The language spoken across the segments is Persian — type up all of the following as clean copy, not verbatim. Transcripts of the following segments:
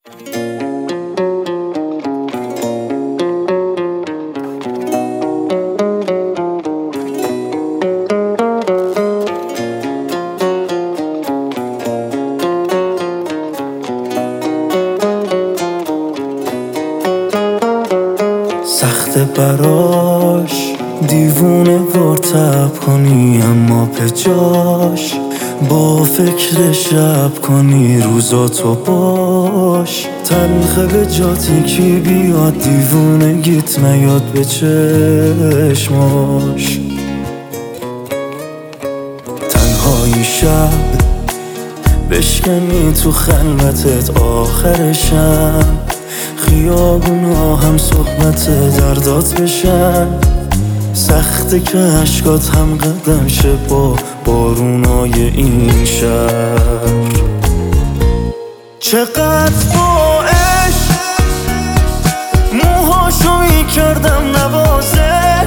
سخته براش دیوونه وارتب کنی، اما به جاش با فکر شب کنی روزاتو باش. تلخه به جاتی کی بیاد دیوونگیت نیاد به چشماش. تنهایی شب بشکنی تو خلوتت آخرشم، خیابونا هم صحبت دردات بشن. سخته که عشقات هم قدم شه با بارونای این شهر. چقدر با عشق موهاشو میکردم نوازش،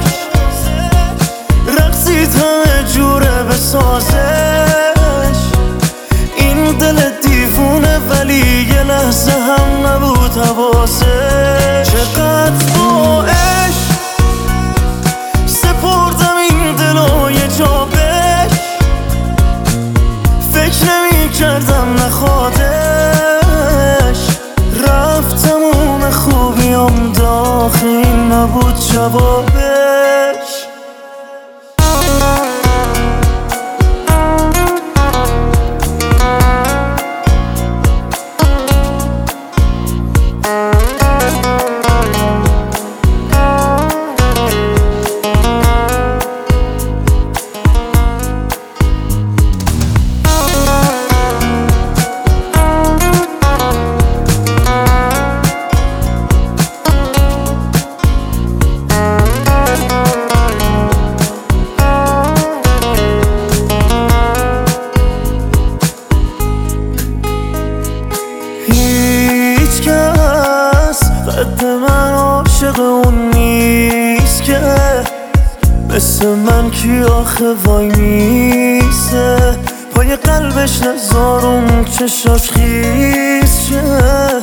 رقصید همه جوره بسازش. این دل دیوونه ولی یه لحظه هم نبود حواسش. چقدر با عشق سپردم این دلو یه جا بهش، فکر نمی کردم نخوادش. رفت تموم خوبیام داخل نبود جوابش. هیچ کس قد من عاشق اون نیست که مثل من کی آخه وای میسته پای قلبش نزارم چشاش خیس شه.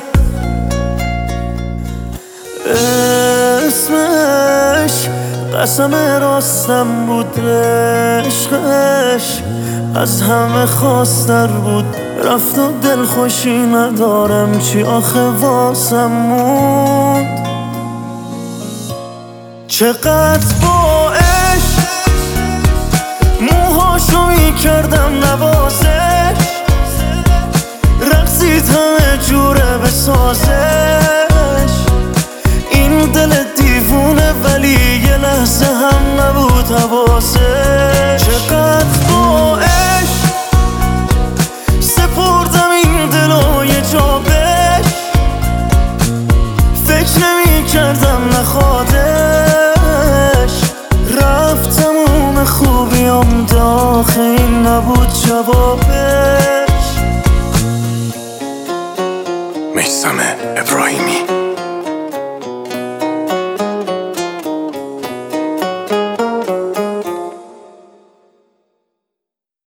اسمش قسم راستم بود، عشقش از همه خواستر بود. رفت و دل خوشی ندارم چی آخه واسم موند. چقدر با عشق موهاشو میکردم نوازش، رقصید همه جوره بسازش. این دل دیوونه ولی یه لحظه هم نبود حواسش. چقدر با عشق سپردم این دلو یه جا بهش، فکر نمی کردم نخوادش. رفت تموم خوبیام داخل نبود جوابش. میثم ابراهیمی